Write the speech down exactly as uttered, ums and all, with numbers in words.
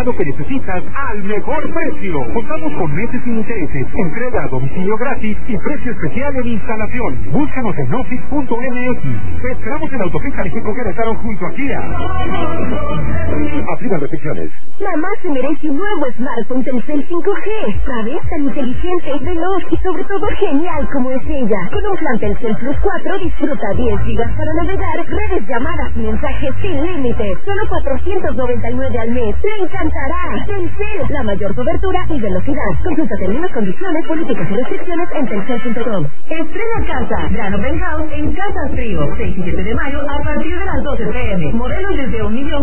instalado que necesitas al mejor precio. Contamos con meses sin intereses, entrega a domicilio gratis y precio especial en instalación. Búscanos en office punto m x. Te esperamos en Autopista México Querétaro junto a Kia. Aplican restricciones. Mamá se merece un nuevo smartphone Telcel cinco G. ¿Sabes? Tan inteligente, veloz y sobre todo genial como es ella. Con un plan Telcel Plus cuatro disfruta diez gigas para navegar, redes, llamadas y mensajes sin límite. Solo cuatrocientos noventa y nueve al mes. ¡Te encantará! Telcel, la mayor cobertura y velocidad. Consulta términos, condiciones, políticas y restricciones en telcel punto com. Estrena casa. Gran Open House en Casas Trío. seis y siete de mayo a partir de las doce p m. Modelos desde un millón